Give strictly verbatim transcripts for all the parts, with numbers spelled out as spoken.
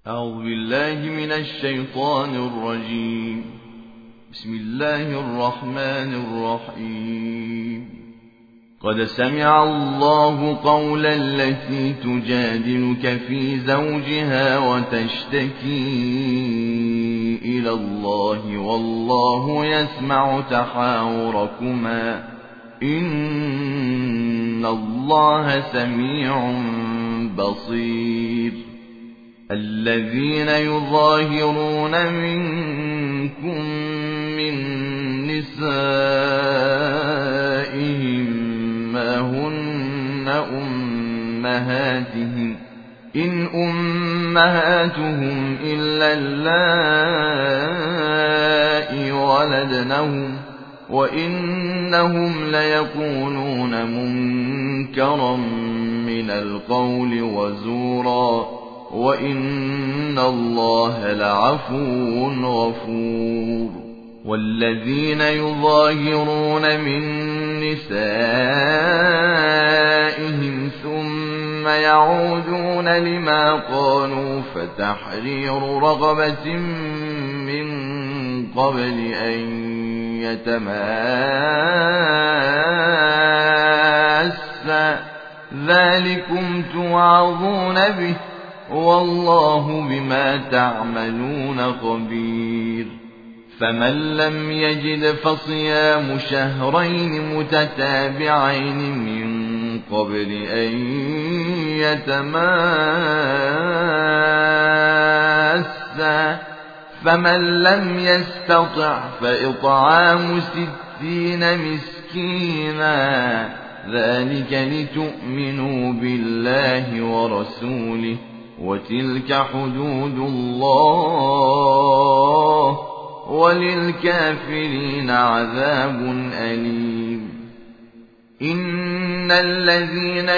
أعوذ بالله من الشيطان الرجيم. بسم الله الرحمن الرحيم. قد سمع الله قول التي تجادلك في زوجها وتشتكي إلى الله والله يسمع تحاوركما إن الله سميع بصير. الذين يظاهرون منكم من نسائهم ما هن أمهاتهم إن أمهاتهم إلا اللائي ولدنهم وإنهم ليقولون منكرا من القول وزورا وإن الله لعفو غفور. والذين يظاهرون من نسائهم ثم يعودون لما قالوا فتحرير رقبة من قبل أن يتماسا ذلكم توعظون به والله بما تعملون خبير. فمن لم يجد فصيام شهرين متتابعين من قبل أن يتماسا فمن لم يستطع فإطعام ستين مسكينا ذلك لتؤمنوا بالله ورسوله وتلك حدود الله وللكافرين عذاب أليم. إن الذين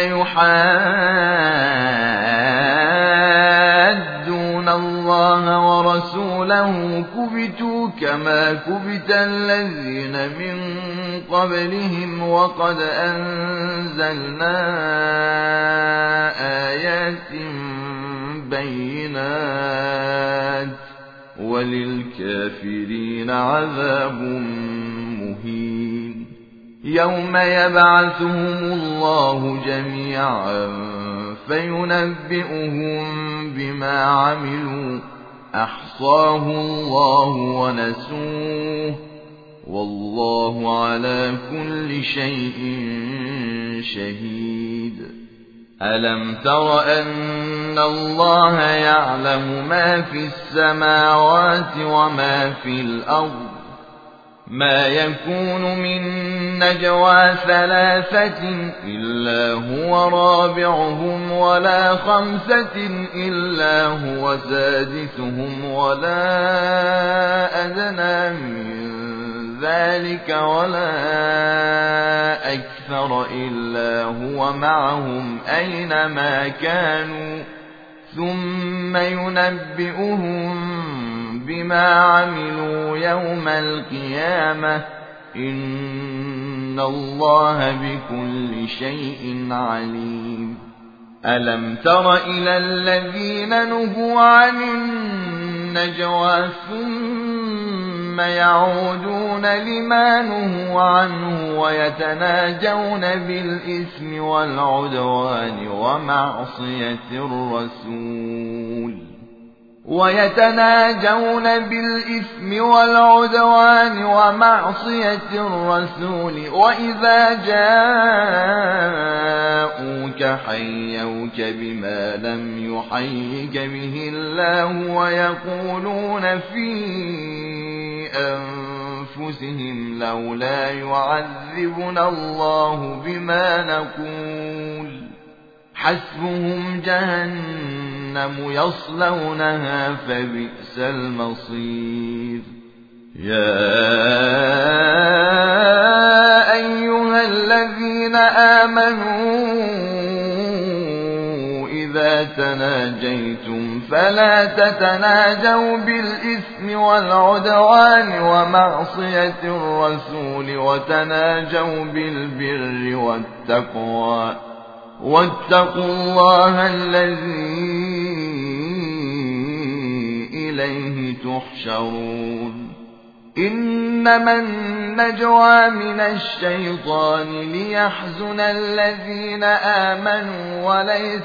يحادون الله ورسوله كبتوا كما كبت الذين من قبلهم وقد أنزلنا آيات بينات وللكافرين عذاب مهين. يوم يبعثهم الله جميعا فينبئهم بما عملوا أحصاه الله ونسوه والله على كل شيء شهيد. ألم تر أن الله يعلم ما في السماوات وما في الأرض ما يكون من نجوى ثلاثة إلا هو رابعهم ولا خمسة إلا هو سادسهم ولا أدنى من ذلك ولا أكثر إلا هو معهم أينما كانوا ثم ينبئهم بما عملوا يوم القيامة إن الله بكل شيء عليم. ألم تر إلى الذين نهوا عن النجوى ثم يعودون لما نهوا عنه ويتناجون بالإثم والعدوان ومعصية الرسول ويتناجون بالإثم والعدوان ومعصية الرسول وإذا جاءوك حيوك بما لم يحيك به الله ويقولون في أنفسهم لولا يعذبنا الله بما نقول حسبهم جهنم يصلونها فبئس المصير. يا أيها الذين آمنوا إذا تناجيتم فلا تتناجوا بالإثم والعدوان ومعصية الرسول وتناجوا بالبر والتقوى واتقوا الله الذي إليه تحشرون إنما النجوى من الشيطان ليحزن الذين آمنوا وليس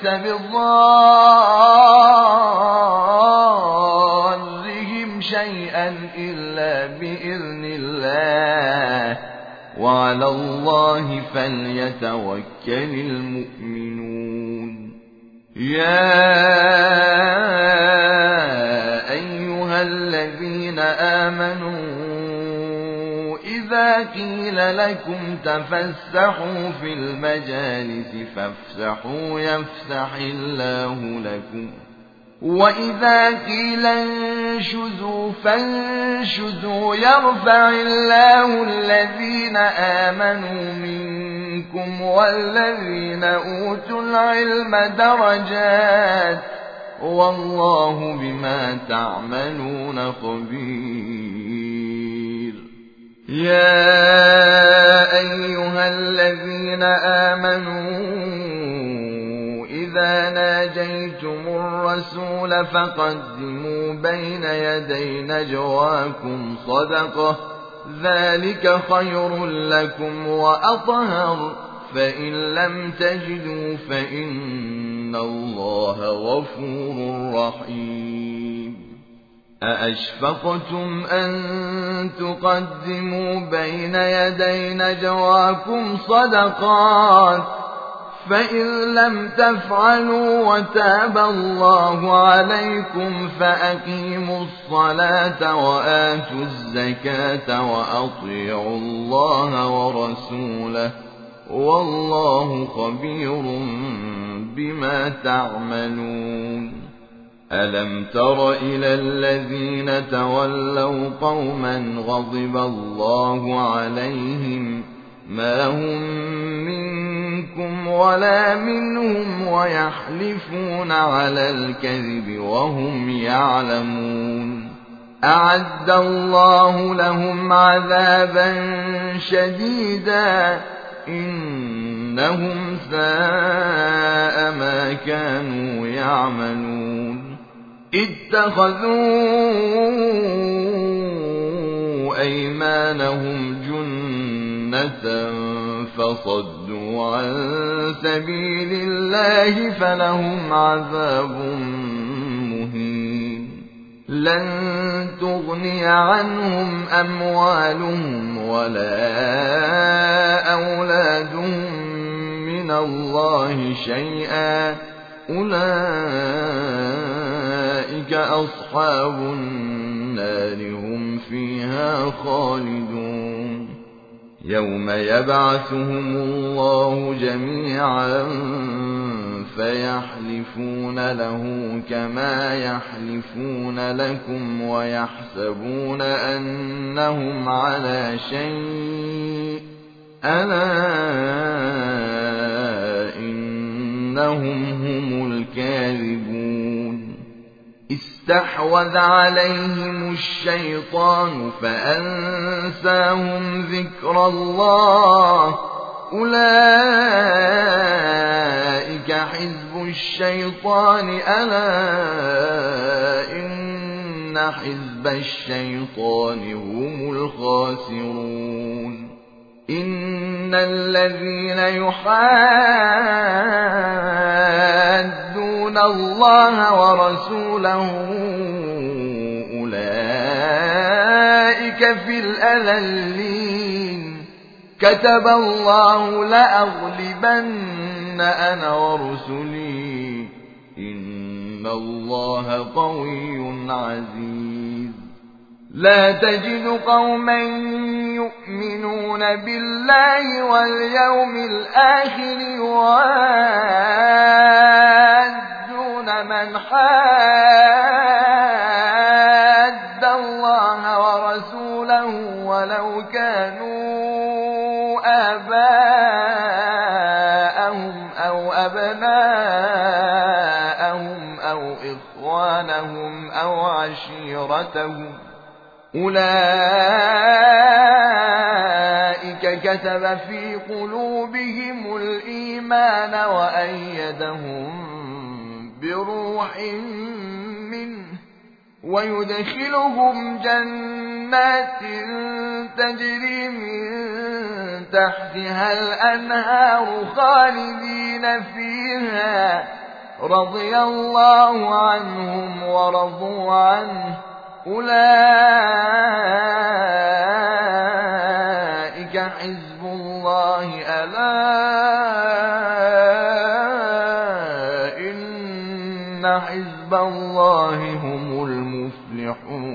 بضارهم شيئا إلا بإذن الله وعلى الله فليتوكل المؤمنون يا أيها الذين آمنوا إذا قيل لكم تفسحوا في المجالس فافسحوا يفسح الله لكم وإذا قيل انشزوا فانشزوا يرفع الله الذين آمنوا منكم والذين أوتوا العلم درجات والله بما تعملون خبير يا أيها الذين آمنوا إذا ناجيتم الرسول فقدموا بين يدي نجواكم صدقة ذلك خير لكم وأطهر فإن لم تجدوا فإن الله غفور رحيم أأشفقتم أن تقدموا بين يدي نجواكم صدقات فإن لم تفعلوا وتاب الله عليكم فأقيموا الصلاة وآتوا الزكاة وأطيعوا الله ورسوله والله خبير بما تعملون ألم تر إلى الذين تولوا قوما غضب الله عليهم ما هم منكم ولا منهم ويحلفون على الكذب وهم يعلمون أعد الله لهم عذابا شديدا إنهم ساء ما كانوا يعملون اتخذوا أيمانهم جنة فصدوا عن سبيل الله فلهم عذاب مهين لن تغني عنهم أموالهم ولا أولادهم من الله شيئا أولئك أصحاب النار هم فيها خالدون يوم يبعثهم الله جميعا فيحلفون له كما يحلفون لكم ويحسبون أنهم على شيء ألا إنهم هم الكاذبون استحوذ عليهم الشيطان فأنساهم ذكر الله أولئك حزب الشيطان ألا إن حزب الشيطان هم الخاسرون إن الذين يحادون الله ورسوله أولئك في الأذلين كتب الله لأغلبن أنا ورسلي إن الله قوي عزيز لا تجد قوما يؤمنون بالله واليوم الآخر يوادون من حاد الله ورسوله ولو كانوا آباءهم أو أبناءهم أو إخوانهم أو عشيرتهم أولئك كتب في قلوبهم الإيمان وأيدهم بروح منه ويدخلهم جنات تجري من تحتها الأنهار خالدين فيها رضي الله عنهم ورضوا عنه أولئك حزب الله ألا إن حزب الله هم المفلحون.